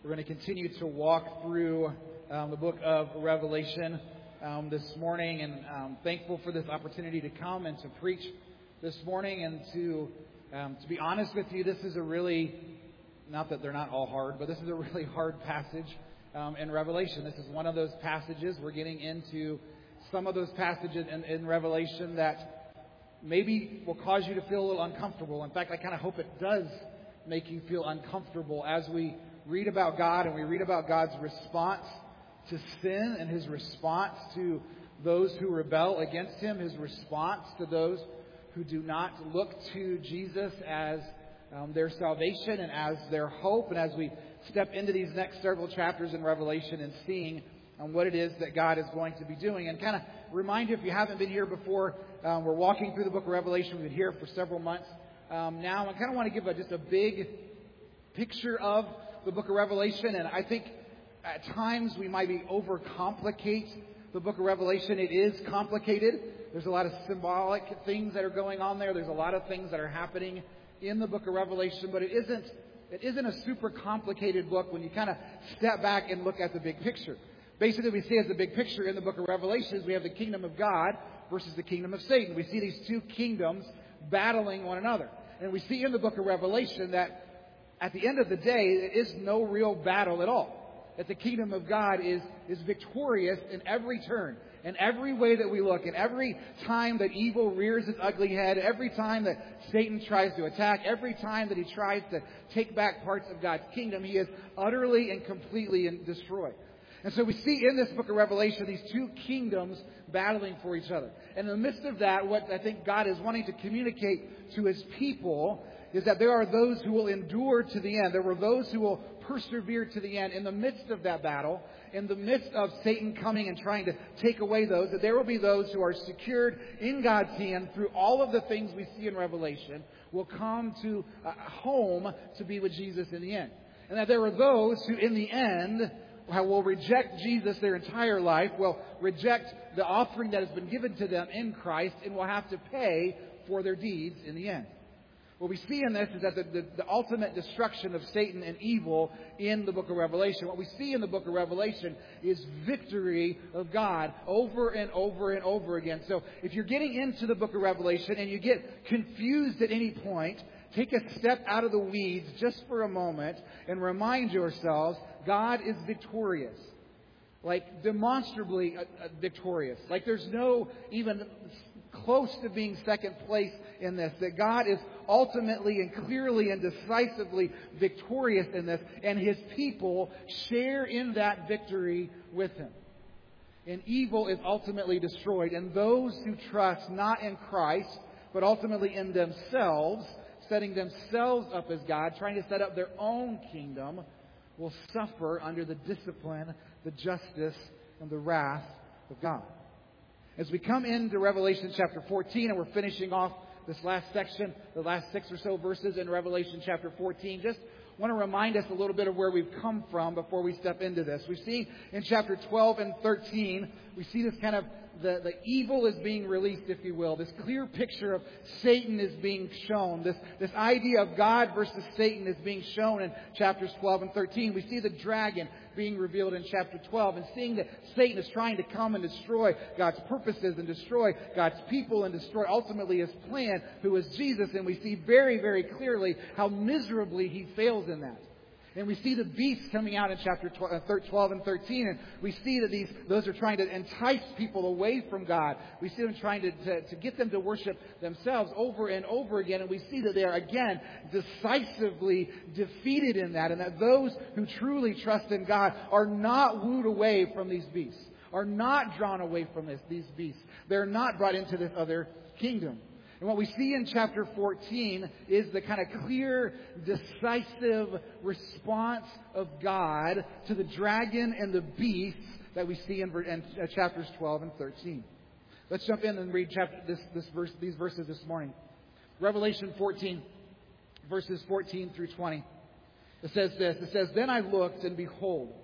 We're going to continue to walk through the book of Revelation this morning, and I'm thankful for this opportunity to come and to preach this morning. And to be honest with you, this is a really, not that they're not all hard, but this is a really hard passage in Revelation. This is one of those passages. We're getting into some of those passages in Revelation that maybe will cause you to feel a little uncomfortable. In fact, I kind of hope it does make you feel uncomfortable as we read about God and we read about God's response to sin and His response to those who rebel against Him, His response to those who do not look to Jesus as their salvation and as their hope. And as we step into these next several chapters in Revelation and seeing what it is that God is going to be doing. And kind of remind you, if you haven't been here before, we're walking through the book of Revelation. We've been here for several months now. I kind of want to give just a big picture of the book of Revelation. And I think at times we might be overcomplicate the book of Revelation. It is complicated. There's a lot of symbolic things that are going on there. There's a lot of things that are happening in the book of Revelation. But it isn't a super complicated book when you kind of step back and look at the big picture. Basically, we see as the big picture in the book of Revelation is we have the kingdom of God versus the kingdom of Satan. We see these two kingdoms battling one another. And we see in the book of Revelation that at the end of the day, there is no real battle at all. That the kingdom of God is victorious in every turn, in every way that we look, and every time that evil rears its ugly head, every time that Satan tries to attack, every time that he tries to take back parts of God's kingdom, he is utterly and completely destroyed. And so we see in this book of Revelation these two kingdoms battling for each other. And in the midst of that, what I think God is wanting to communicate to His people is that there are those who will endure to the end. There were those who will persevere to the end in the midst of that battle, in the midst of Satan coming and trying to take away those, that there will be those who are secured in God's hand through all of the things we see in Revelation, will come to home to be with Jesus in the end. And that there are those who in the end will reject Jesus their entire life, will reject the offering that has been given to them in Christ, and will have to pay for their deeds in the end. What we see in this is that the ultimate destruction of Satan and evil in the book of Revelation. What we see in the book of Revelation is victory of God over and over and over again. So if you're getting into the book of Revelation and you get confused at any point, take a step out of the weeds just for a moment and remind yourselves God is victorious. Like demonstrably victorious. Like there's no even close to being second place in this. That God is ultimately and clearly and decisively victorious in this. And His people share in that victory with Him. And evil is ultimately destroyed. And those who trust not in Christ, but ultimately in themselves, setting themselves up as God, trying to set up their own kingdom, will suffer under the discipline, the justice, and the wrath of God. As we come into Revelation chapter 14, and we're finishing off this last section, the last 6 or so verses in Revelation chapter 14, just want to remind us a little bit of where we've come from before we step into this. We see in chapter 12 and 13, we see this kind of the evil is being released, if you will. This clear picture of Satan is being shown. This idea of God versus Satan is being shown in chapters 12 and 13. We see the dragon being revealed in chapter 12 and seeing that Satan is trying to come and destroy God's purposes and destroy God's people and destroy ultimately His plan, who is Jesus. And we see very, very clearly how miserably he fails in that. And we see the beasts coming out in chapter 12 and 13. And we see that those are trying to entice people away from God. We see them trying to get them to worship themselves over and over again. And we see that they are, again, decisively defeated in that. And that those who truly trust in God are not wooed away from these beasts. Are not drawn away from these beasts. They're not brought into this other kingdom. And what we see in chapter 14 is the kind of clear, decisive response of God to the dragon and the beasts that we see in chapters 12 and 13. Let's jump in and read these verses this morning. Revelation 14, verses 14 through 20. It says this. It says, "Then I looked, and behold,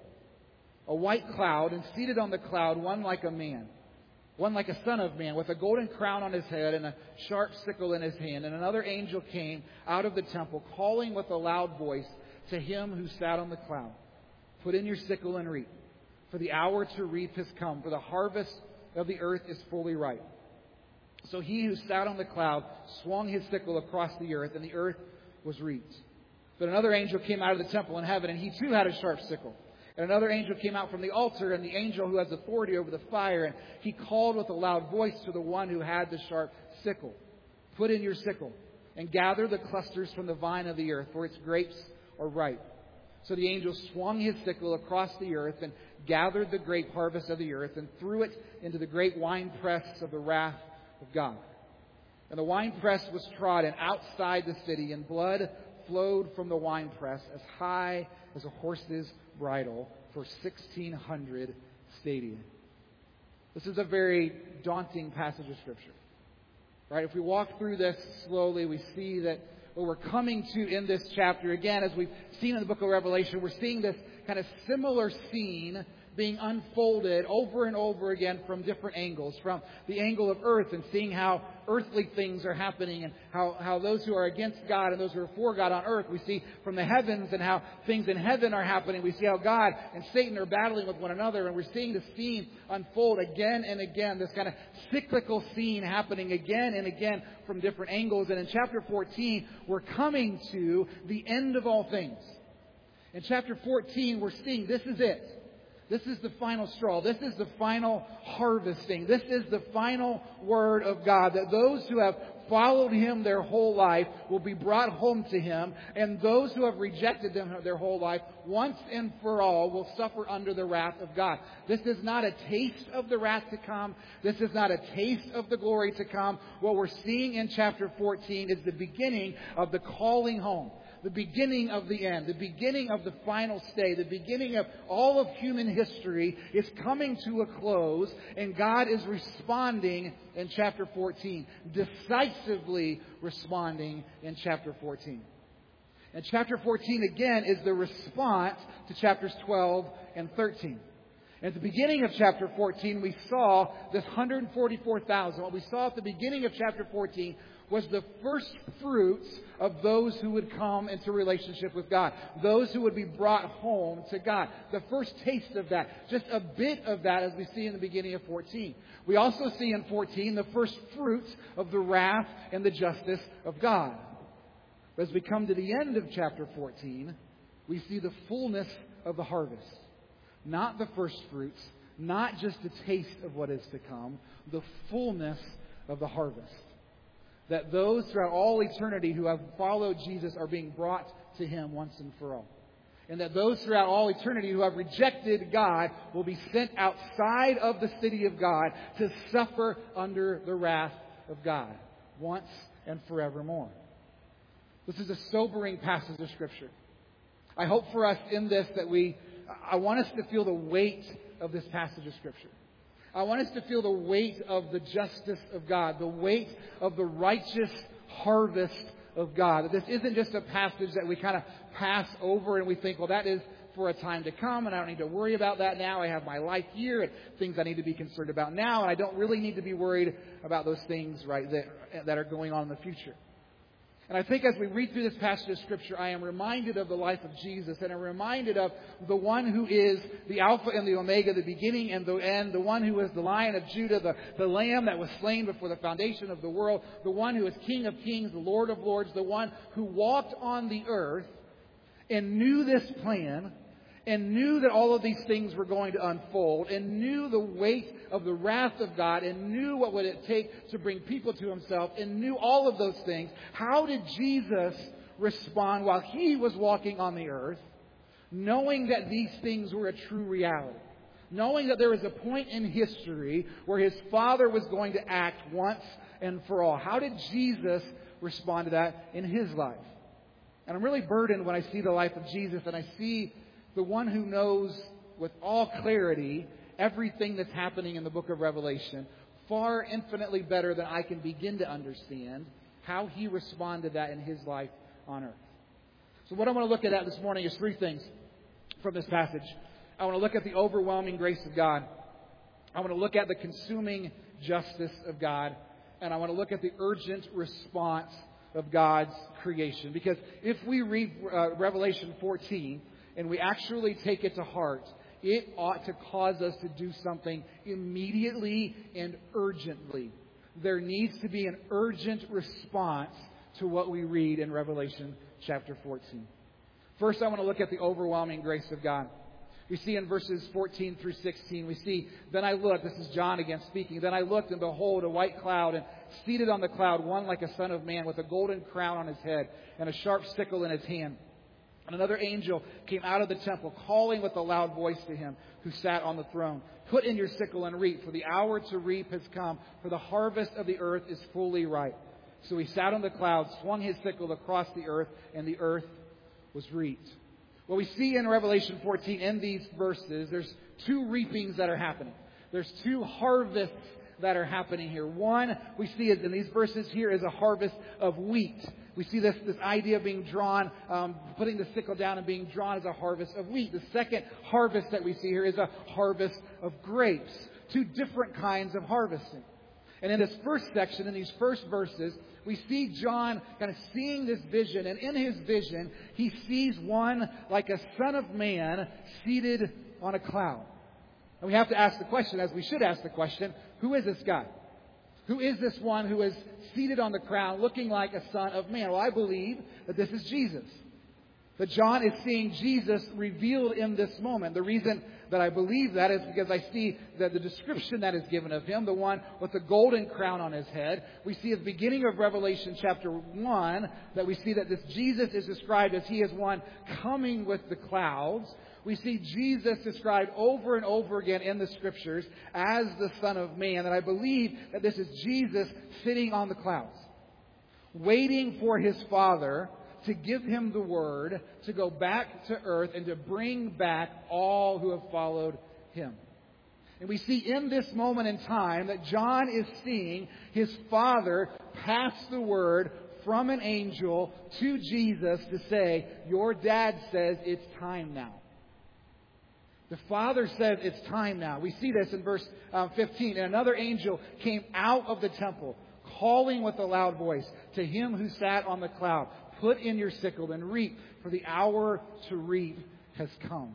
a white cloud, and seated on the cloud, one like a man. One like a son of man, with a golden crown on his head and a sharp sickle in his hand. And another angel came out of the temple, calling with a loud voice to him who sat on the cloud. Put in your sickle and reap, for the hour to reap has come, for the harvest of the earth is fully ripe. So he who sat on the cloud swung his sickle across the earth, and the earth was reaped. But another angel came out of the temple in heaven, and he too had a sharp sickle. And another angel came out from the altar, and the angel who has authority over the fire, and he called with a loud voice to the one who had the sharp sickle, Put in your sickle, and gather the clusters from the vine of the earth, for its grapes are ripe. So the angel swung his sickle across the earth, and gathered the grape harvest of the earth, and threw it into the great winepress of the wrath of God. And the winepress was trodden outside the city, and blood flowed from the winepress as high as a horse's bridle for 1,600 stadia. This is a very daunting passage of Scripture. Right? If we walk through this slowly, we see that what we're coming to in this chapter, again, as we've seen in the book of Revelation, we're seeing this kind of similar scene being unfolded over and over again from different angles. From the angle of earth and seeing how earthly things are happening and how those who are against God and those who are for God on earth. We see from the heavens and how things in heaven are happening. We see how God and Satan are battling with one another. And we're seeing the scene unfold again and again. This kind of cyclical scene happening again and again from different angles. And in chapter 14, we're coming to the end of all things. In chapter 14, we're seeing this is it. This is the final straw. This is the final harvesting. This is the final word of God. That those who have followed Him their whole life will be brought home to Him. And those who have rejected Him their whole life, once and for all, will suffer under the wrath of God. This is not a taste of the wrath to come. This is not a taste of the glory to come. What we're seeing in chapter 14 is the beginning of the calling home. The beginning of the end, the beginning of the final stay, the beginning of all of human history is coming to a close, and God is responding in chapter 14, decisively responding in chapter 14. And chapter 14, again, is the response to chapters 12 and 13. At the beginning of chapter 14, we saw this 144,000. What we saw at the beginning of chapter 14 was the first fruits of those who would come into relationship with God. Those who would be brought home to God. The first taste of that. Just a bit of that as we see in the beginning of 14. We also see in 14 the first fruits of the wrath and the justice of God. But as we come to the end of chapter 14, we see the fullness of the harvest. Not the first fruits, not just a taste of what is to come, the fullness of the harvest. That those throughout all eternity who have followed Jesus are being brought to Him once and for all. And that those throughout all eternity who have rejected God will be sent outside of the city of God to suffer under the wrath of God once and forevermore. This is a sobering passage of Scripture. I hope for us in this that I want us to feel the weight of this passage of Scripture. I want us to feel the weight of the justice of God, the weight of the righteous harvest of God. That this isn't just a passage that we kind of pass over and we think, well, that is for a time to come, and I don't need to worry about that now. I have my life here and things I need to be concerned about now, and I don't really need to be worried about those things that are going on in the future. And I think as we read through this passage of Scripture, I am reminded of the life of Jesus, and I'm reminded of the one who is the Alpha and the Omega, the beginning and the end, the one who is the Lion of Judah, the Lamb that was slain before the foundation of the world, the one who is King of Kings, the Lord of Lords, the one who walked on the earth and knew this plan, and knew that all of these things were going to unfold, and knew the weight of the wrath of God, and knew what would it take to bring people to Himself, and knew all of those things. How did Jesus respond while He was walking on the earth, knowing that these things were a true reality? Knowing that there was a point in history where His Father was going to act once and for all. How did Jesus respond to that in His life? And I'm really burdened when I see the life of Jesus, and I see the one who knows with all clarity everything that's happening in the book of Revelation, far infinitely better than I can begin to understand, how He responded to that in His life on earth. So what I want to look at this morning is three things from this passage. I want to look at the overwhelming grace of God. I want to look at the consuming justice of God. And I want to look at the urgent response of God's creation. Because if we read Revelation 14, and we actually take it to heart, it ought to cause us to do something immediately and urgently. There needs to be an urgent response to what we read in Revelation chapter 14. First, I want to look at the overwhelming grace of God. We see in verses 14 through 16, we see, then I looked, this is John again speaking, then I looked and behold a white cloud, and seated on the cloud one like a son of man with a golden crown on his head and a sharp sickle in his hand. And another angel came out of the temple, calling with a loud voice to him who sat on the throne, put in your sickle and reap, for the hour to reap has come, for the harvest of the earth is fully ripe. So he sat on the cloud, swung his sickle across the earth, and the earth was reaped. What we see in Revelation 14 in these verses, there's two reapings that are happening. There's two harvests that are happening here. One we see is in these verses here is a harvest of wheat. We see this idea of being drawn, putting the sickle down and being drawn as a harvest of wheat. The second harvest that we see here is a harvest of grapes. Two different kinds of harvesting. And in this first section, in these first verses, we see John kind of seeing this vision. And in his vision, he sees one like a son of man seated on a cloud. And we have to ask the question, as we should ask the question, who is this guy? Who is this one who is seated on the crown looking like a son of man? Well, I believe that this is Jesus. That John is seeing Jesus revealed in this moment. The reason that I believe that is because I see that the description that is given of him, the one with the golden crown on his head. We see at the beginning of Revelation chapter 1 that we see that this Jesus is described as he is one coming with the clouds. We see Jesus described over and over again in the Scriptures as the Son of Man. And I believe that this is Jesus sitting on the clouds, waiting for his Father to give him the word to go back to earth and to bring back all who have followed him. And we see in this moment in time that John is seeing his Father pass the word from an angel to Jesus to say, your dad says it's time now. The Father says it's time now. We see this in verse 15. And another angel came out of the temple, calling with a loud voice to him who sat on the cloud, put in your sickle and reap, for the hour to reap has come.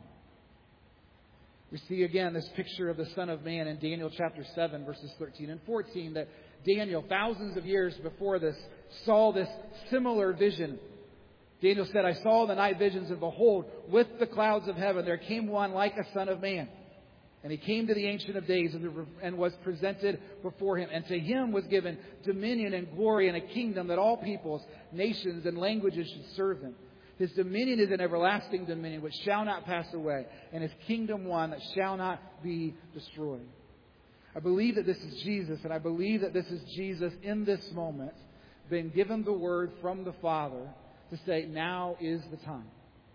We see again this picture of the Son of Man in Daniel chapter 7, verses 13 and 14, that Daniel, thousands of years before this, saw this similar vision. Daniel said, I saw the night visions, and behold, with the clouds of heaven there came one like a son of man. And he came to the Ancient of Days and was presented before him. And to him was given dominion and glory and a kingdom that all peoples, nations, and languages should serve him. His dominion is an everlasting dominion which shall not pass away, and his kingdom one that shall not be destroyed. I believe that this is Jesus, and I believe that this is Jesus in this moment, being given the word from the Father to say, now is the time.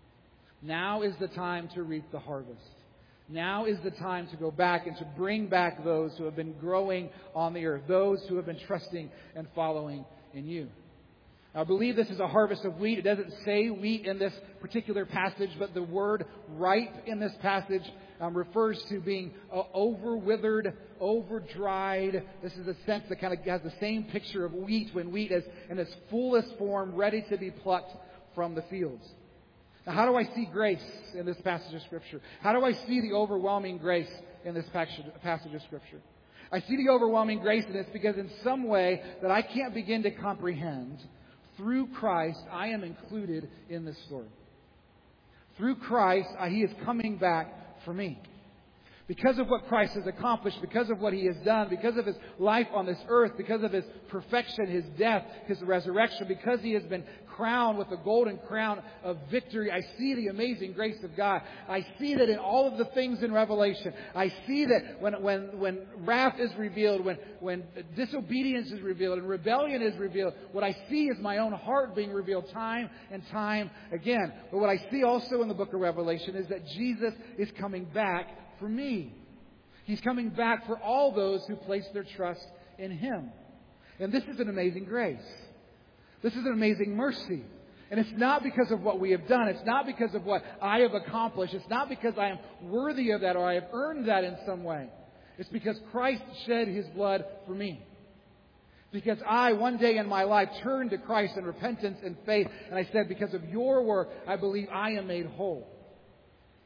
Now is the time to reap the harvest. Now is the time to go back and to bring back those who have been growing on the earth, those who have been trusting and following in you. I believe this is a harvest of wheat. It doesn't say wheat in this particular passage, but the word ripe in this passage refers to being over-withered, over-dried. This is a sense that kind of has the same picture of wheat when wheat is in its fullest form, ready to be plucked from the fields. Now, how do I see grace in this passage of Scripture? How do I see the overwhelming grace in this passage of Scripture? I see the overwhelming grace in this because in some way that I can't begin to comprehend, through Christ, I am included in this story. Through Christ, He is coming back for me. Because of what Christ has accomplished, because of what He has done, because of His life on this earth, because of His perfection, His death, His resurrection, because He has been crowned with the golden crown of victory, I see the amazing grace of God. I see that in all of the things in Revelation. I see that when wrath is revealed, when disobedience is revealed and rebellion is revealed, what I see is my own heart being revealed time and time again. But what I see also in the book of Revelation is that Jesus is coming back for me. He's coming back for all those who place their trust in Him. And this is an amazing grace. This is an amazing mercy. And it's not because of what we have done. It's not because of what I have accomplished. It's not because I am worthy of that or I have earned that in some way. It's because Christ shed His blood for me. Because I, one day in my life, turned to Christ in repentance and faith. And I said, because of your work, I believe I am made whole.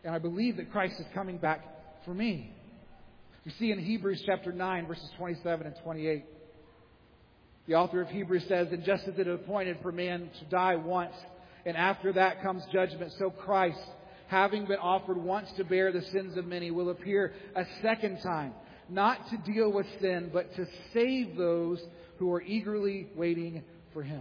And I believe that Christ is coming back for me. We see in Hebrews chapter 9, verses 27 and 28. The author of Hebrews says, "And just as it is appointed for man to die once, and after that comes judgment, so Christ, having been offered once to bear the sins of many, will appear a second time, not to deal with sin, but to save those who are eagerly waiting for Him."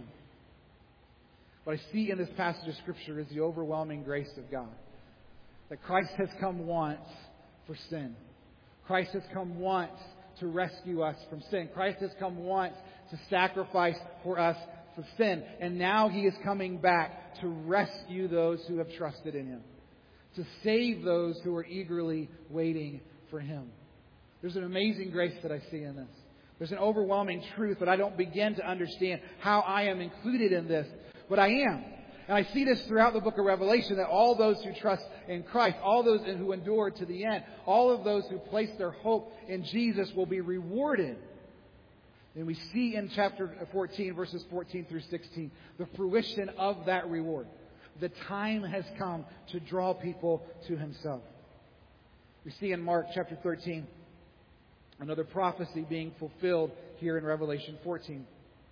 What I see in this passage of Scripture is the overwhelming grace of God. That Christ has come once for sin. Christ has come once to rescue us from sin. Christ has come once to sacrifice for us for sin. And now He is coming back to rescue those who have trusted in Him. To save those who are eagerly waiting for Him. There's an amazing grace that I see in this. There's an overwhelming truth that I don't begin to understand how I am included in this. But I am. And I see this throughout the book of Revelation, that all those who trust in Christ, all those who endure to the end, all of those who place their hope in Jesus will be rewarded. And we see in chapter 14, verses 14 through 16, the fruition of that reward. The time has come to draw people to Himself. We see in Mark chapter 13, another prophecy being fulfilled here in Revelation 14.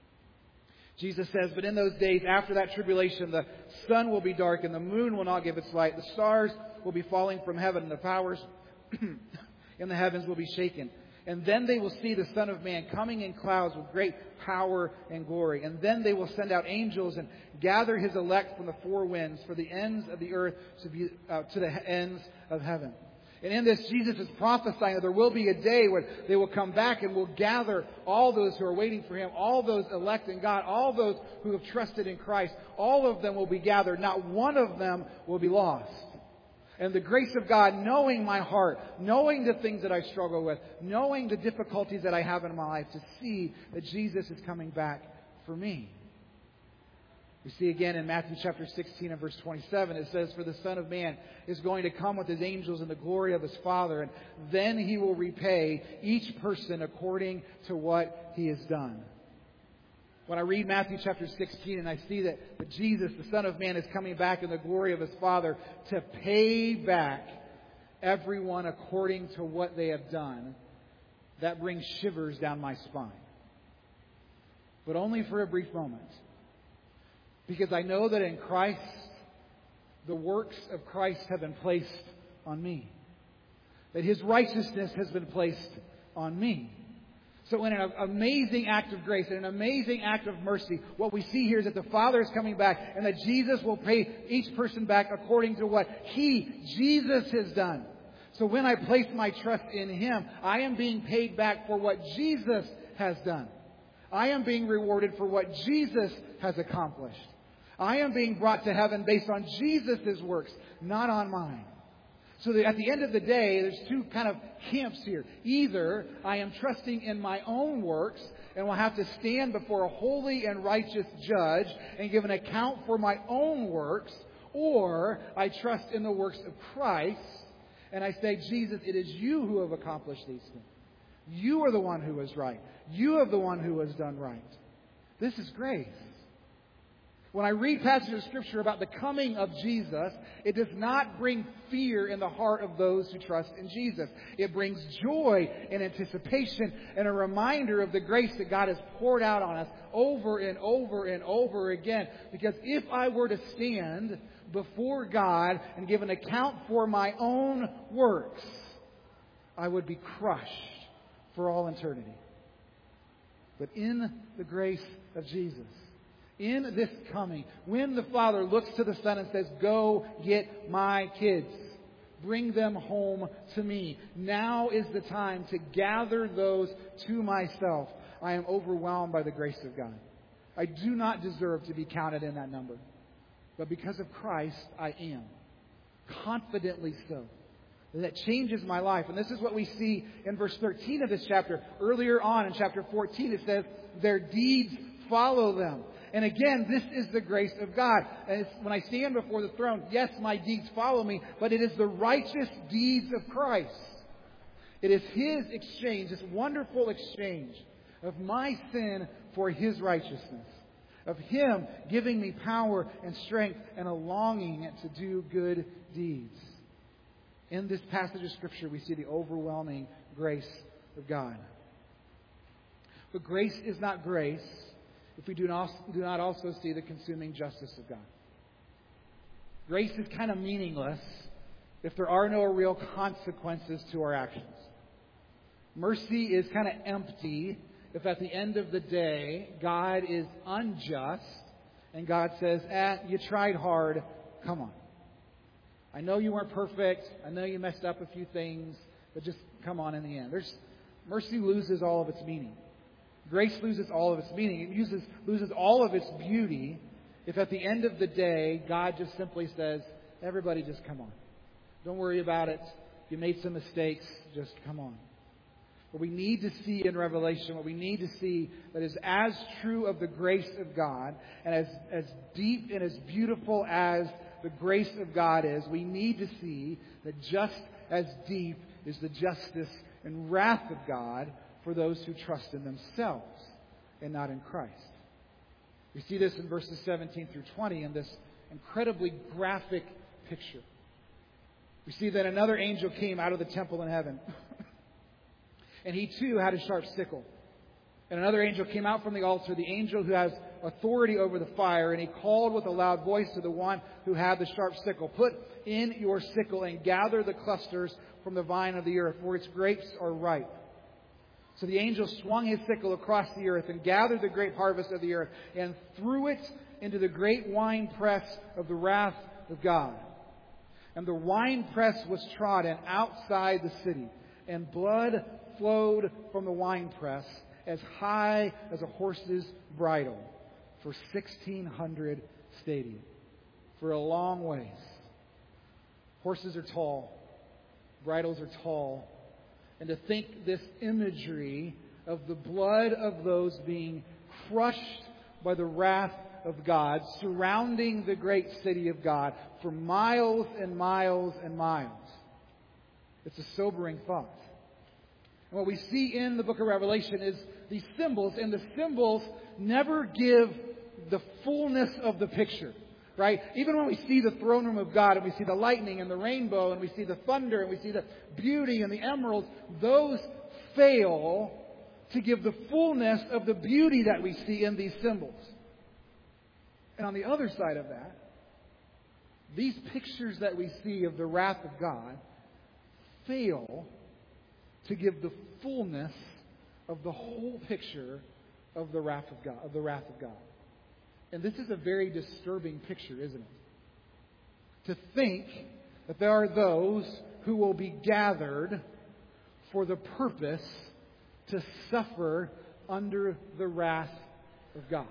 Jesus says, "But in those days after that tribulation, the sun will be dark and the moon will not give its light. The stars will be falling from heaven and the powers in the heavens will be shaken. And then they will see the Son of Man coming in clouds with great power and glory. And then they will send out angels and gather His elect from the four winds, for the ends of the earth to the ends of heaven." And in this, Jesus is prophesying that there will be a day when they will come back and will gather all those who are waiting for Him, all those elect in God, all those who have trusted in Christ. All of them will be gathered. Not one of them will be lost. And the grace of God, knowing my heart, knowing the things that I struggle with, knowing the difficulties that I have in my life, to see that Jesus is coming back for me. We see again in Matthew chapter 16 and verse 27, it says, "For the Son of Man is going to come with His angels in the glory of His Father, and then He will repay each person according to what he has done." When I read Matthew chapter 16 and I see that Jesus, the Son of Man, is coming back in the glory of His Father to pay back everyone according to what they have done, that brings shivers down my spine. But only for a brief moment. Because I know that in Christ, the works of Christ have been placed on me. That His righteousness has been placed on me. So in an amazing act of grace, and an amazing act of mercy, what we see here is that the Father is coming back and that Jesus will pay each person back according to what Jesus, has done. So when I place my trust in Him, I am being paid back for what Jesus has done. I am being rewarded for what Jesus has accomplished. I am being brought to heaven based on Jesus' works, not on mine. So that at the end of the day, there's two kind of camps here. Either I am trusting in my own works and will have to stand before a holy and righteous judge and give an account for my own works, or I trust in the works of Christ and I say, "Jesus, it is You who have accomplished these things. You are the one who is right. You are the one who has done right." This is grace. When I read passages of Scripture about the coming of Jesus, it does not bring fear in the heart of those who trust in Jesus. It brings joy and anticipation and a reminder of the grace that God has poured out on us over and over and over again. Because if I were to stand before God and give an account for my own works, I would be crushed for all eternity. But in the grace of Jesus, in this coming, when the Father looks to the Son and says, "Go get my kids. Bring them home to me. Now is the time to gather those to myself." I am overwhelmed by the grace of God. I do not deserve to be counted in that number. But because of Christ, I am. Confidently so. That changes my life. And this is what we see in verse 13 of this chapter. Earlier on in chapter 14, it says, "Their deeds follow them." And again, this is the grace of God. And when I stand before the throne, yes, my deeds follow me, but it is the righteous deeds of Christ. It is His exchange, this wonderful exchange of my sin for His righteousness. Of Him giving me power and strength and a longing to do good deeds. In this passage of Scripture, we see the overwhelming grace of God. But grace is not grace if we do not also see the consuming justice of God. Grace is kind of meaningless if there are no real consequences to our actions. Mercy is kind of empty if at the end of the day God is unjust and God says, you tried hard, come on. I know you weren't perfect. I know you messed up a few things, but just come on in the end. Mercy loses all of its meaning. Grace loses all of its meaning. It loses all of its beauty if at the end of the day God just simply says, everybody just come on. Don't worry about it. You made some mistakes. Just come on. What we need to see in Revelation, what we need to see that is as true of the grace of God and as deep and as beautiful as the grace of God is, we need to see that just as deep is the justice and wrath of God for those who trust in themselves and not in Christ. We see this in verses 17 through 20 in this incredibly graphic picture. We see that another angel came out of the temple in heaven. And he too had a sharp sickle. And another angel came out from the altar, the angel who has authority over the fire. And he called with a loud voice to the one who had the sharp sickle, "Put in your sickle and gather the clusters from the vine of the earth, for its grapes are ripe." So the angel swung his sickle across the earth and gathered the grape harvest of the earth and threw it into the great winepress of the wrath of God. And the winepress was trodden outside the city, and blood flowed from the winepress as high as a horse's bridle for 1,600 stadia. For a long ways. Horses are tall. Bridles are tall. And to think this imagery of the blood of those being crushed by the wrath of God, surrounding the great city of God for miles and miles and miles. It's a sobering thought. And what we see in the book of Revelation is these symbols, and the symbols never give the fullness of the picture. Right? Even when we see the throne room of God and we see the lightning and the rainbow and we see the thunder and we see the beauty and the emeralds, those fail to give the fullness of the beauty that we see in these symbols. And on the other side of that, these pictures that we see of the wrath of God fail to give the fullness of the whole picture of the wrath of God. And this is a very disturbing picture, isn't it? To think that there are those who will be gathered for the purpose to suffer under the wrath of God.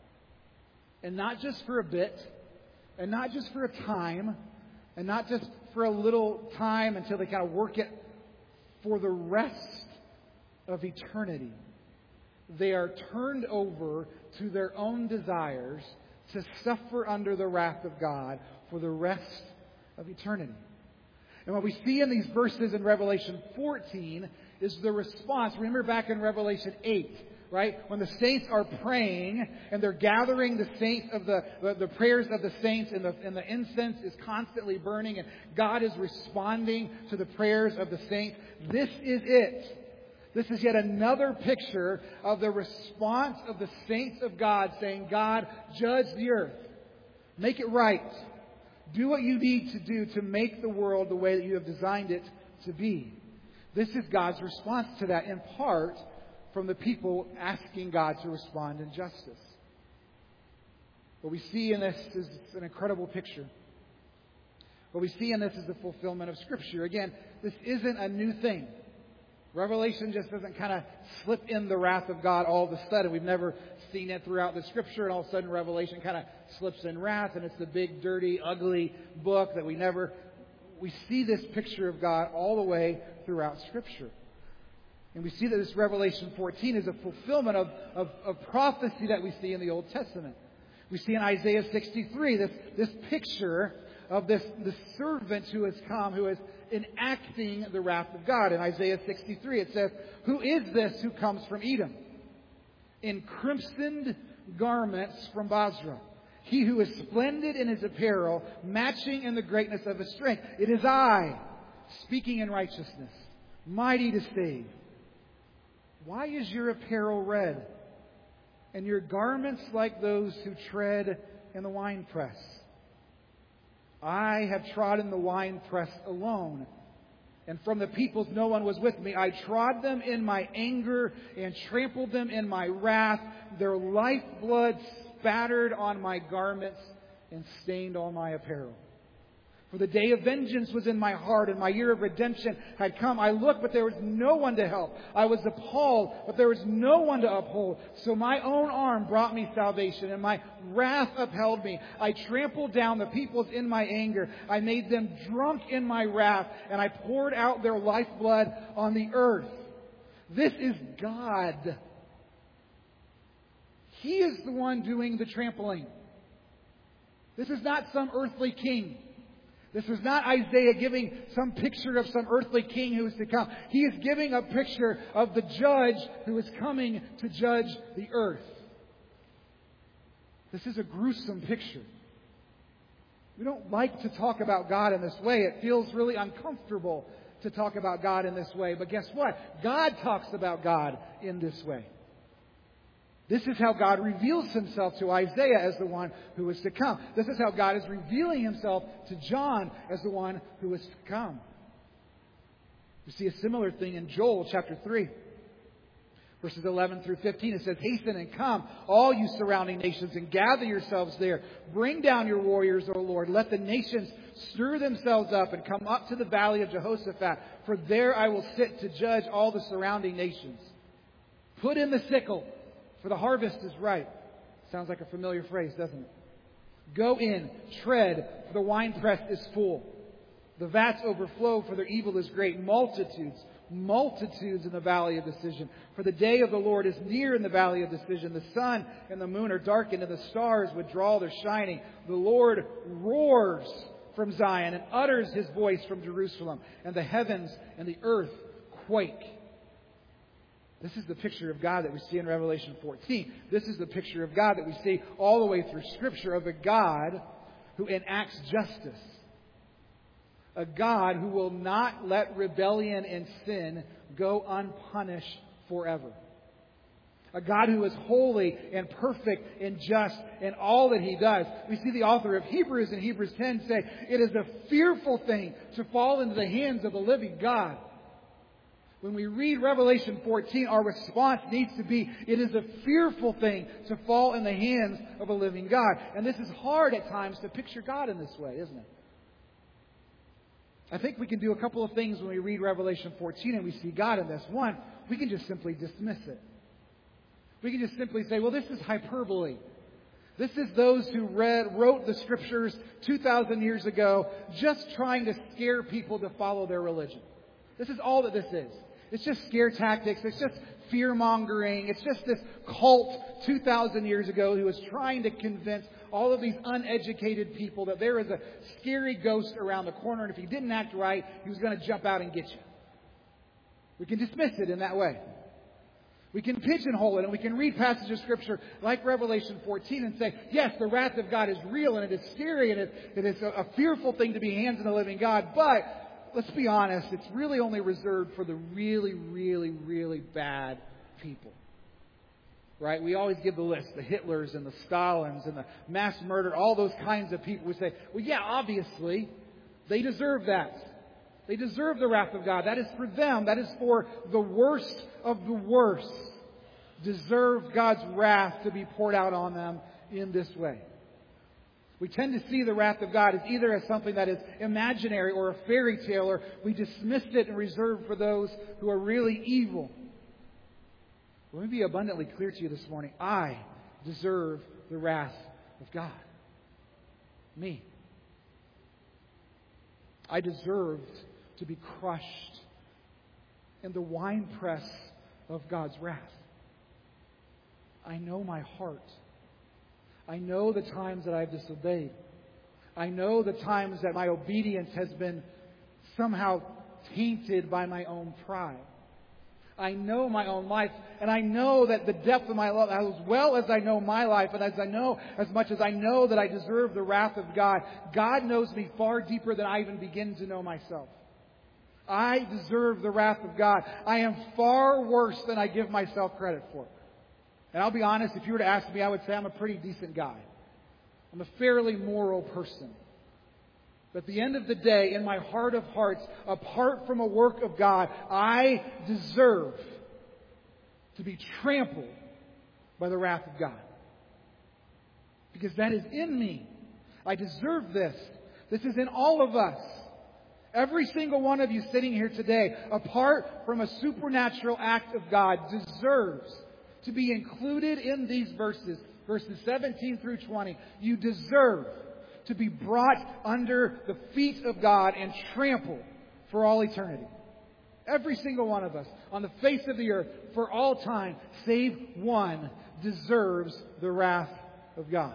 And not just for a bit, and not just for a time, and not just for a little time until they kind of work it, for the rest of eternity. They are turned over to their own desires to suffer under the wrath of God for the rest of eternity. And what we see in these verses in Revelation 14 is the response. Remember back in Revelation 8, right? When the saints are praying and they're gathering the saints of the prayers of the saints and the incense is constantly burning and God is responding to the prayers of the saints. This is it. This is yet another picture of the response of the saints of God saying, God, judge the earth. Make it right. Do what you need to do to make the world the way that you have designed it to be. This is God's response to that, in part from the people asking God to respond in justice. What we see in this is an incredible picture. What we see in this is the fulfillment of Scripture. Again, this isn't a new thing. Revelation just doesn't kind of slip in the wrath of God all of a sudden. We've never seen it throughout the Scripture, and all of a sudden Revelation kind of slips in wrath, and it's the big, dirty, ugly book that we see this picture of God all the way throughout Scripture. And we see that this Revelation 14 is a fulfillment of prophecy that we see in the Old Testament. We see in Isaiah 63 this picture of the servant who has come, who is enacting the wrath of God. In Isaiah 63 it says, "Who is this who comes from Edom? In crimsoned garments from Basra. He who is splendid in his apparel, matching in the greatness of his strength. It is I, speaking in righteousness, mighty to save. Why is your apparel red, and your garments like those who tread in the winepress? I have trodden the winepress alone, and from the peoples no one was with me. I trod them in my anger and trampled them in my wrath. Their lifeblood spattered on my garments and stained all my apparel. For the day of vengeance was in my heart, and my year of redemption had come. I looked, but there was no one to help. I was appalled, but there was no one to uphold. So my own arm brought me salvation, and my wrath upheld me. I trampled down the peoples in my anger. I made them drunk in my wrath, and I poured out their lifeblood on the earth. This is God. He is the one doing the trampling. This is not some earthly king. This is not Isaiah giving some picture of some earthly king who is to come. He is giving a picture of the judge who is coming to judge the earth. This is a gruesome picture. We don't like to talk about God in this way. It feels really uncomfortable to talk about God in this way. But guess what? God talks about God in this way. This is how God reveals Himself to Isaiah as the one who is to come. This is how God is revealing Himself to John as the one who is to come. We see a similar thing in Joel chapter 3. Verses 11 through 15, it says, "Hasten and come, all you surrounding nations, and gather yourselves there. Bring down your warriors, O Lord. Let the nations stir themselves up and come up to the valley of Jehoshaphat. For there I will sit to judge all the surrounding nations. Put in the sickle, for the harvest is ripe." Sounds like a familiar phrase, doesn't it? "Go in, tread, for the winepress is full. The vats overflow, for their evil is great. Multitudes in the valley of decision. For the day of the Lord is near in the valley of decision. The sun and the moon are darkened, and the stars withdraw their shining. The Lord roars from Zion and utters His voice from Jerusalem, and the heavens and the earth quake." This is the picture of God that we see in Revelation 14. This is the picture of God that we see all the way through Scripture, of a God who enacts justice. A God who will not let rebellion and sin go unpunished forever. A God who is holy and perfect and just in all that He does. We see the author of Hebrews in Hebrews 10 say, "It is a fearful thing to fall into the hands of the living God." When we read Revelation 14, our response needs to be, it is a fearful thing to fall in the hands of a living God. And this is hard at times to picture God in this way, isn't it? I think we can do a couple of things when we read Revelation 14 and we see God in this. One, we can just simply dismiss it. We can just simply say, well, this is hyperbole. This is those who wrote the Scriptures 2,000 years ago just trying to scare people to follow their religion. This is all that this is. It's just scare tactics. It's just fear-mongering. It's just this cult 2,000 years ago who was trying to convince all of these uneducated people that there is a scary ghost around the corner, and if you didn't act right, he was going to jump out and get you. We can dismiss it in that way. We can pigeonhole it, and we can read passages of Scripture like Revelation 14 and say, yes, the wrath of God is real, and it is scary, and it is a fearful thing to be hands in the living God, but let's be honest, it's really only reserved for the really, really, really bad people. Right? We always give the list, the Hitlers and the Stalins and the mass murder, all those kinds of people. We say, well, yeah, obviously, they deserve that. They deserve the wrath of God. That is for them. That is for the worst of the worst. Deserve God's wrath to be poured out on them in this way. We tend to see the wrath of God as either as something that is imaginary or a fairy tale, or we dismiss it and reserve for those who are really evil. Let me be abundantly clear to you this morning. I deserve the wrath of God. Me. I deserved to be crushed in the winepress of God's wrath. I know my heart. I know the times that I've disobeyed. I know the times that my obedience has been somehow tainted by my own pride. I know my own life, and I know that the depth of my love, as well as I know my life, and as much as I know that I deserve the wrath of God, God knows me far deeper than I even begin to know myself. I deserve the wrath of God. I am far worse than I give myself credit for. And I'll be honest, if you were to ask me, I would say I'm a pretty decent guy. I'm a fairly moral person. But at the end of the day, in my heart of hearts, apart from a work of God, I deserve to be trampled by the wrath of God. Because that is in me. I deserve this. This is in all of us. Every single one of you sitting here today, apart from a supernatural act of God, deserves to be included in these verses 17 through 20. You deserve to be brought under the feet of God and trampled for all eternity. Every single one of us on the face of the earth for all time, save one, deserves the wrath of God.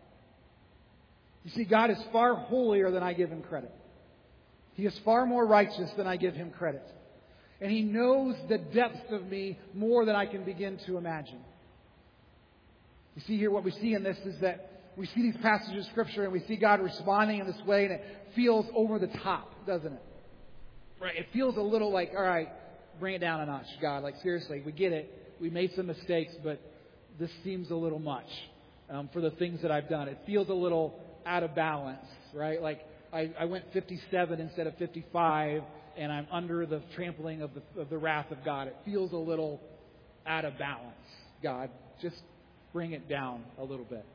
You see, God is far holier than I give Him credit. He is far more righteous than I give Him credit. And He knows the depth of me more than I can begin to imagine. You see here, what we see in this is that we see these passages of Scripture and we see God responding in this way, and it feels over the top, doesn't it? Right? It feels a little like, all right, bring it down a notch, God. Like, seriously, we get it. We made some mistakes, but this seems a little much for the things that I've done. It feels a little out of balance, right? Like, I went 57 instead of 55, and I'm under the trampling of the wrath of God. It feels a little out of balance, God. Just bring it down a little bit.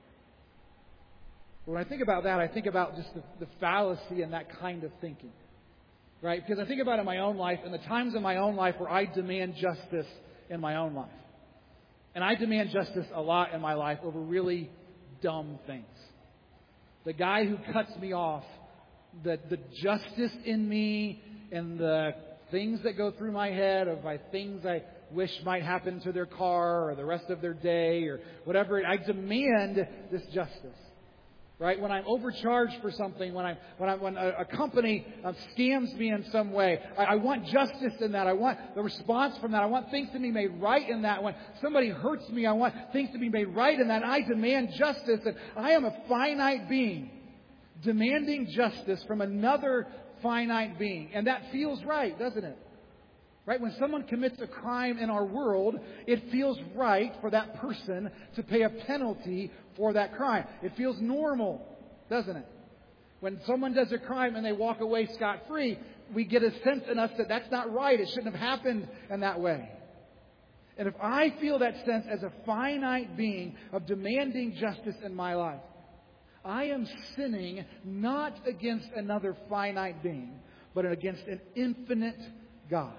When I think about that, I think about just the fallacy in that kind of thinking. Right? Because I think about it in my own life and the times in my own life where I demand justice in my own life. And I demand justice a lot in my life over really dumb things. The guy who cuts me off, the justice in me and the things that go through my head of things I wish might happen to their car or the rest of their day or whatever. I demand this justice. Right? When I'm overcharged for something, when a company scams me in some way, I want justice in that. I want the response from that. I want things to be made right in that. When somebody hurts me, I want things to be made right in that. And I demand justice. And I am a finite being demanding justice from another finite being. And that feels right, doesn't it? Right? When someone commits a crime in our world, it feels right for that person to pay a penalty for that crime. It feels normal, doesn't it? When someone does a crime and they walk away scot-free, we get a sense in us that that's not right. It shouldn't have happened in that way. And if I feel that sense as a finite being of demanding justice in my life, I am sinning not against another finite being, but against an infinite God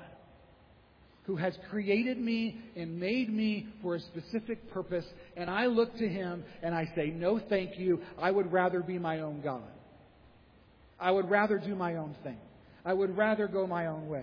who has created me and made me for a specific purpose. And I look to Him and I say, no, thank you. I would rather be my own God. I would rather do my own thing. I would rather go my own way.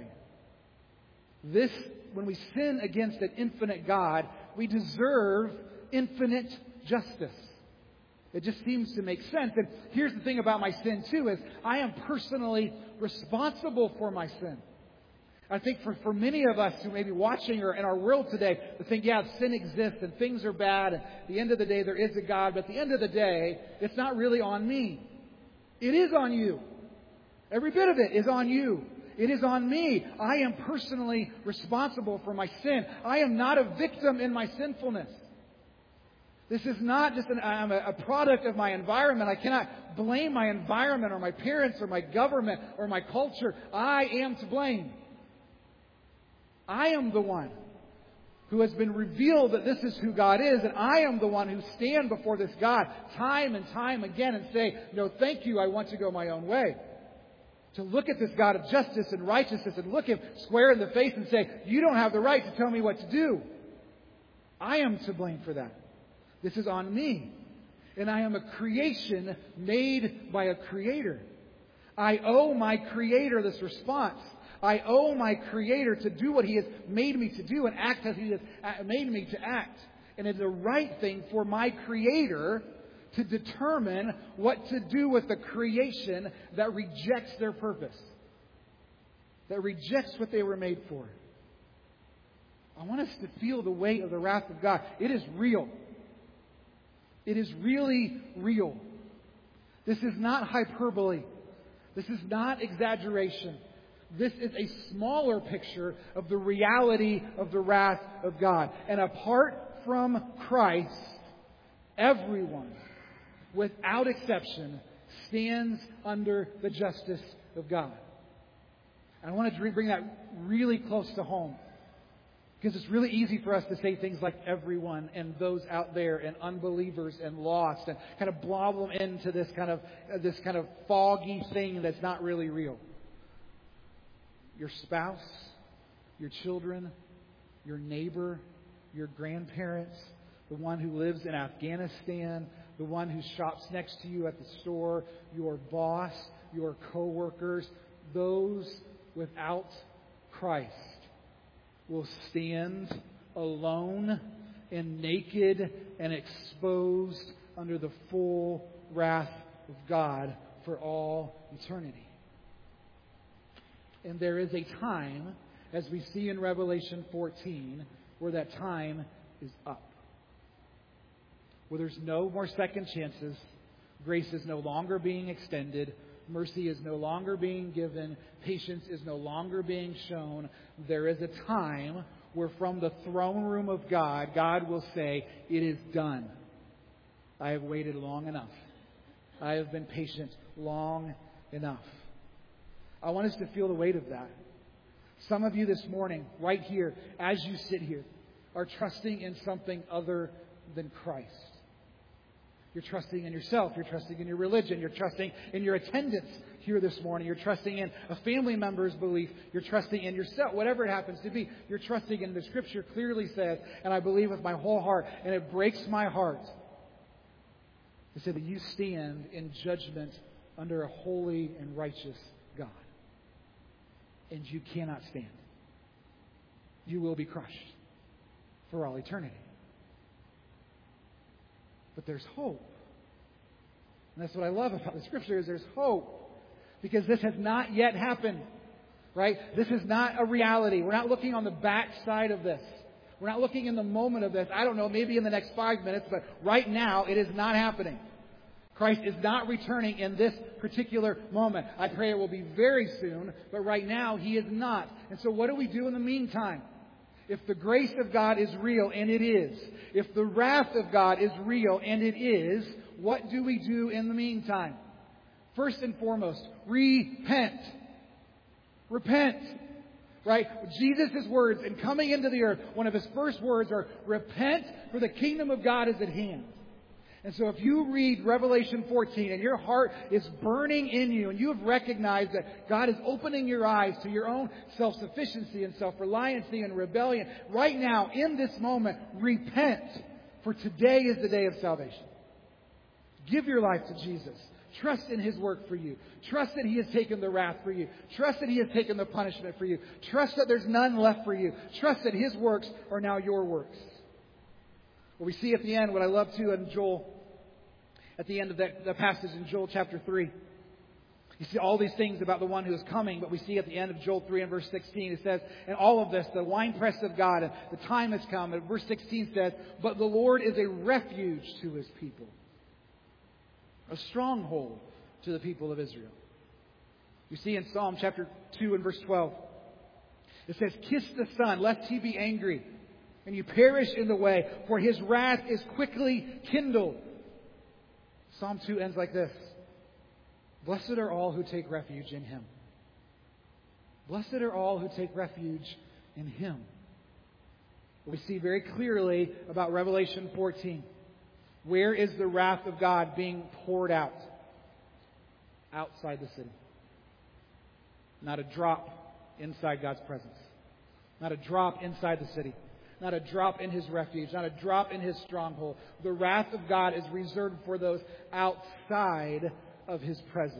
When we sin against an infinite God, we deserve infinite justice. It just seems to make sense. And here's the thing about my sin too, is I am personally responsible for my sin. I think for many of us who may be watching or in our world today, to think, yeah, sin exists and things are bad, and at the end of the day there is a God, but at the end of the day, it's not really on me. It is on you. Every bit of it is on you. It is on me. I am personally responsible for my sin. I am not a victim in my sinfulness. This is not just I'm a product of my environment. I cannot blame my environment or my parents or my government or my culture. I am to blame. I am the one who has been revealed that this is who God is, and I am the one who stand before this God time and time again and say, no, thank you, I want to go my own way. To look at this God of justice and righteousness and look Him square in the face and say, you don't have the right to tell me what to do. I am to blame for that. This is on me. And I am a creation made by a Creator. I owe my Creator this response. I owe my Creator to do what He has made me to do and act as He has made me to act. And it's the right thing for my Creator to determine what to do with the creation that rejects their purpose, that rejects what they were made for. I want us to feel the weight of the wrath of God. It is real. It is really real. This is not hyperbole. This is not exaggeration. This is a smaller picture of the reality of the wrath of God. And apart from Christ, everyone, without exception, stands under the justice of God. And I want to bring that really close to home, because it's really easy for us to say things like everyone and those out there and unbelievers and lost and kind of blob them into this kind of foggy thing that's not really real. Your spouse, your children, your neighbor, your grandparents, the one who lives in Afghanistan, the one who shops next to you at the store, your boss, your co-workers, those without Christ will stand alone and naked and exposed under the full wrath of God for all eternity. And there is a time, as we see in Revelation 14, where that time is up. Where there's no more second chances. Grace is no longer being extended. Mercy is no longer being given. Patience is no longer being shown. There is a time where from the throne room of God, God will say, "It is done. I have waited long enough. I have been patient long enough." I want us to feel the weight of that. Some of you this morning, right here, as you sit here, are trusting in something other than Christ. You're trusting in yourself. You're trusting in your religion. You're trusting in your attendance here this morning. You're trusting in a family member's belief. You're trusting in yourself, whatever it happens to be. You're trusting in the Scripture clearly says, and I believe with my whole heart, and it breaks my heart to say that you stand in judgment under a holy and righteous God. And you cannot stand. You will be crushed for all eternity. But there's hope. And that's what I love about the Scripture is there's hope. Because this has not yet happened. Right? This is not a reality. We're not looking on the backside of this. We're not looking in the moment of this. I don't know, maybe in the next 5 minutes, but right now it is not happening. Christ is not returning in this particular moment. I pray it will be very soon, but right now He is not. And so what do we do in the meantime? If the grace of God is real, and it is, if the wrath of God is real, and it is, what do we do in the meantime? First and foremost, repent. Repent. Right? Jesus' words in coming into the earth, one of His first words are, repent, for the kingdom of God is at hand. And so if you read Revelation 14 and your heart is burning in you and you have recognized that God is opening your eyes to your own self-sufficiency and self-reliancy and rebellion, right now, in this moment, repent, for today is the day of salvation. Give your life to Jesus. Trust in His work for you. Trust that He has taken the wrath for you. Trust that He has taken the punishment for you. Trust that there's none left for you. Trust that His works are now your works. Well, we see at the end what I love too in Joel, at the end of that passage in Joel chapter 3. You see all these things about the one who is coming, but we see at the end of Joel 3 and verse 16, it says, and all of this, the winepress of God, and the time has come. And verse 16 says, but the Lord is a refuge to His people, a stronghold to the people of Israel. You see in Psalm chapter 2 and verse 12, it says, kiss the Son, lest He be angry, and you perish in the way, for His wrath is quickly kindled. Psalm 2 ends like this. Blessed are all who take refuge in Him. Blessed are all who take refuge in Him. We see very clearly about Revelation 14. Where is the wrath of God being poured out? Outside the city. Not a drop inside God's presence. Not a drop inside the city. Not a drop in His refuge. Not a drop in His stronghold. The wrath of God is reserved for those outside of His presence.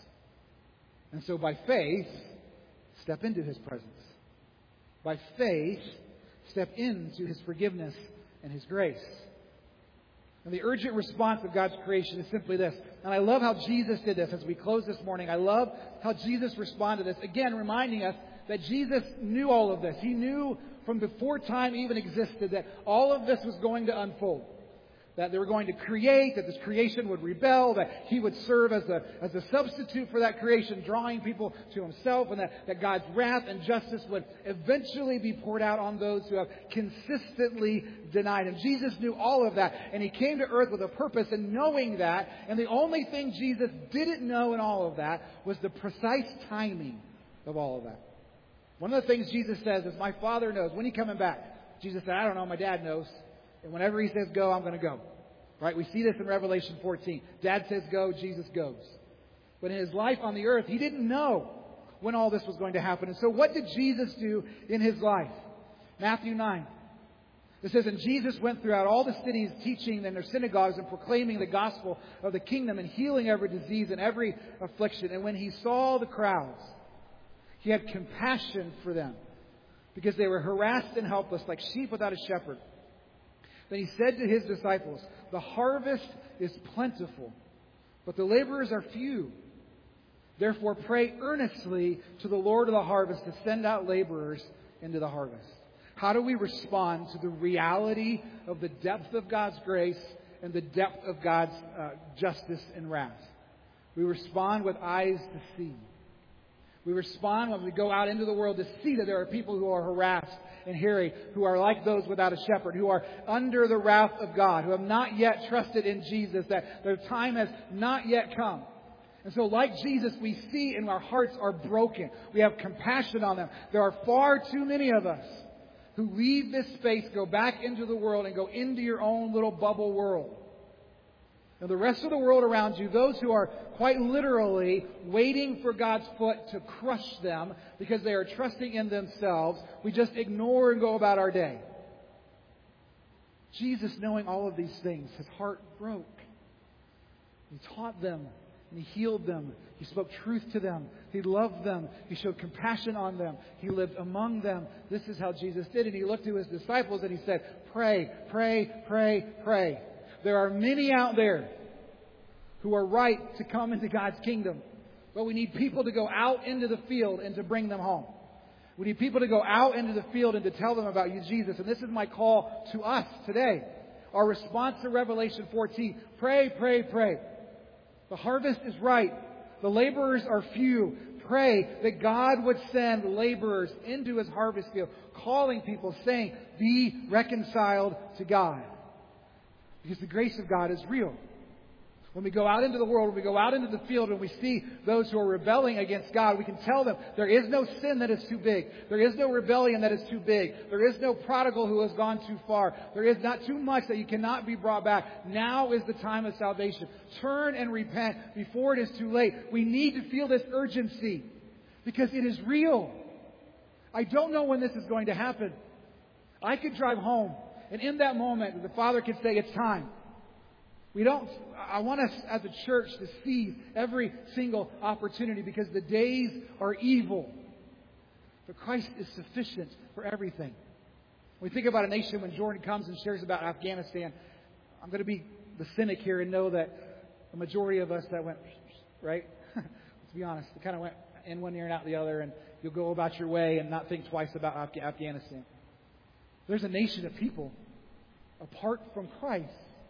And so by faith, step into His presence. By faith, step into His forgiveness and His grace. And the urgent response of God's creation is simply this. And I love how Jesus did this as we close this morning. I love how Jesus responded to this. Again, reminding us that Jesus knew all of this. He knew from before time even existed that all of this was going to unfold. that they were going to create, that this creation would rebel, that He would serve as a substitute for that creation, drawing people to Himself, and that God's wrath and justice would eventually be poured out on those who have consistently denied Him. Jesus knew all of that, and He came to earth with a purpose, and knowing that, and the only thing Jesus didn't know in all of that was the precise timing of all of that. One of the things Jesus says is, my Father knows. When He coming back? Jesus said, I don't know, my Dad knows. And whenever He says go, I'm going to go. Right? We see this in Revelation 14. Dad says go, Jesus goes. But in His life on the earth, He didn't know when all this was going to happen. And so what did Jesus do in His life? Matthew 9. It says, and Jesus went throughout all the cities, teaching in their synagogues and proclaiming the gospel of the kingdom and healing every disease and every affliction. And when He saw the crowds, He had compassion for them because they were harassed and helpless like sheep without a shepherd. Then He said to His disciples, the harvest is plentiful, but the laborers are few. Therefore pray earnestly to the Lord of the harvest to send out laborers into the harvest. How do we respond to the reality of the depth of God's grace and the depth of God's justice and wrath? We respond with eyes to see. We respond when we go out into the world to see that there are people who are harassed and harried, who are like those without a shepherd, who are under the wrath of God, who have not yet trusted in Jesus, that their time has not yet come. And so like Jesus, we see and our hearts are broken. We have compassion on them. There are far too many of us who leave this space, go back into the world, and go into your own little bubble world. And the rest of the world around you, those who are quite literally waiting for God's foot to crush them because they are trusting in themselves, we just ignore and go about our day. Jesus, knowing all of these things, His heart broke. He taught them and He healed them. He spoke truth to them. He loved them. He showed compassion on them. He lived among them. This is how Jesus did. And He looked to His disciples and He said, pray, pray, pray, pray. There are many out there who are right to come into God's kingdom. But we need people to go out into the field and to bring them home. We need people to go out into the field and to tell them about You, Jesus. And this is my call to us today. Our response to Revelation 14. Pray, pray, pray. The harvest is ripe. The laborers are few. Pray that God would send laborers into His harvest field, calling people, saying, be reconciled to God. Because the grace of God is real. When we go out into the world, when we go out into the field and we see those who are rebelling against God, we can tell them there is no sin that is too big. There is no rebellion that is too big. There is no prodigal who has gone too far. There is not too much that you cannot be brought back. Now is the time of salvation. Turn and repent before it is too late. We need to feel this urgency because it is real. I don't know when this is going to happen. I could drive home, and in that moment, the Father could say, it's time. I want us as a church to seize every single opportunity because the days are evil. But Christ is sufficient for everything. When we think about a nation, when Jordan comes and shares about Afghanistan, I'm going to be the cynic here and know that the majority of us that went, right? Let's be honest, it kind of went in one ear and out the other, and you'll go about your way and not think twice about Afghanistan. There's a nation of people apart from Christ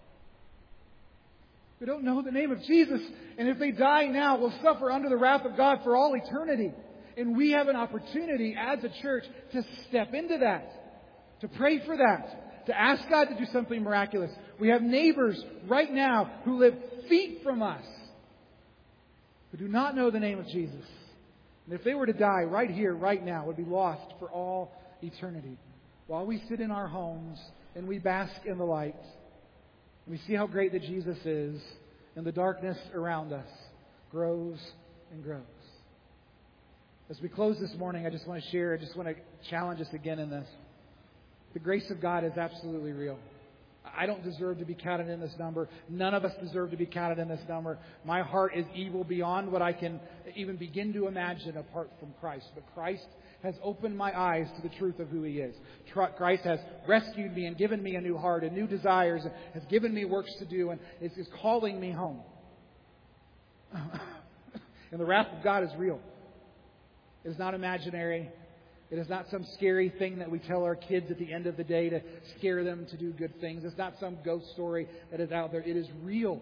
who don't know the name of Jesus. And if they die now, will suffer under the wrath of God for all eternity. And we have an opportunity as a church to step into that, to pray for that, to ask God to do something miraculous. We have neighbors right now who live feet from us who do not know the name of Jesus. And if they were to die right here, right now, would be lost for all eternity. While we sit in our homes and we bask in the light, we see how great that Jesus is, and the darkness around us grows and grows. As we close this morning, I just want to challenge us again in this. The grace of God is absolutely real. I don't deserve to be counted in this number. None of us deserve to be counted in this number. My heart is evil beyond what I can even begin to imagine apart from Christ. But Christ has opened my eyes to the truth of who He is. Christ has rescued me and given me a new heart and new desires, and has given me works to do, and is calling me home. And the wrath of God is real. It is not imaginary. It is not some scary thing that we tell our kids at the end of the day to scare them to do good things. It's not some ghost story that is out there. It is real.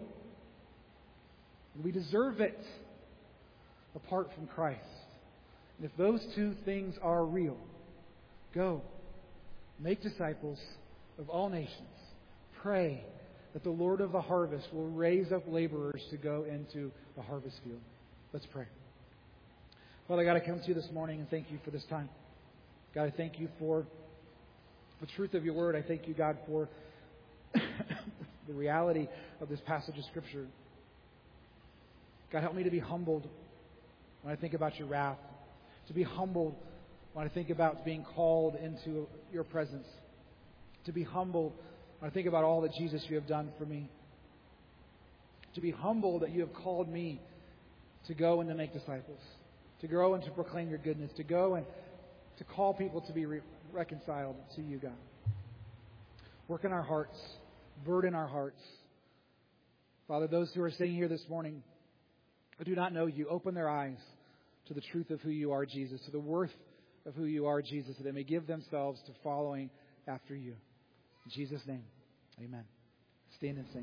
We deserve it apart from Christ. And if those two things are real, go, make disciples of all nations. Pray that the Lord of the harvest will raise up laborers to go into the harvest field. Let's pray. Father God, I come to you this morning and thank you for this time. God, I thank you for the truth of your word. I thank you, God, for the reality of this passage of Scripture. God, help me to be humbled when I think about your wrath, to be humbled when I think about being called into your presence, to be humbled when I think about all that, Jesus, you have done for me, to be humbled that you have called me to go and to make disciples, to grow and to proclaim your goodness, to go and to call people to be reconciled to you, God. Work in our hearts, burden our hearts. Father, those who are sitting here this morning who do not know you, open their eyes to the truth of who you are, Jesus, to the worth of who you are, Jesus, so they may give themselves to following after you. In Jesus' name, amen. Stand and sing.